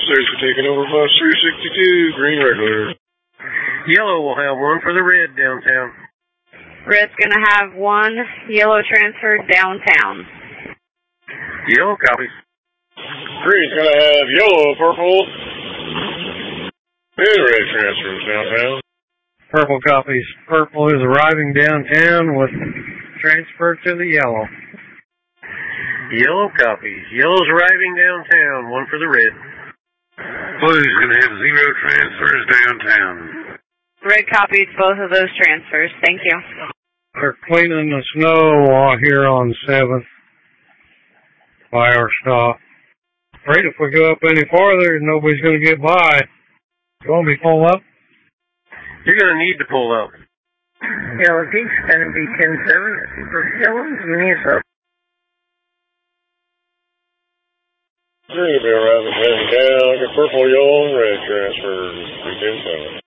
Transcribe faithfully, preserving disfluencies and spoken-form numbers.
There's for taking over bus three sixty-two, green regular. Yellow will have one for the red downtown. Red's going to have one yellow transfer downtown. Yellow copies. Green's going to have yellow, purple, and red transfers downtown. Purple copies. Purple is arriving downtown with transfer to the yellow. Yellow copies. Yellow's arriving downtown, one for the red. Blue's going to have zero transfers downtown. Red copies both of those transfers. Thank you. They're cleaning the snow uh, here on seventh by our stop. Afraid if we go up any farther, nobody's going to get by. You want me to pull up? You're going to need to pull up. Yellow Peak's going to be ten seven for Dillon's Municipal. Green will be arriving downtown. Got purple, yellow, and red transfers. three ten seven.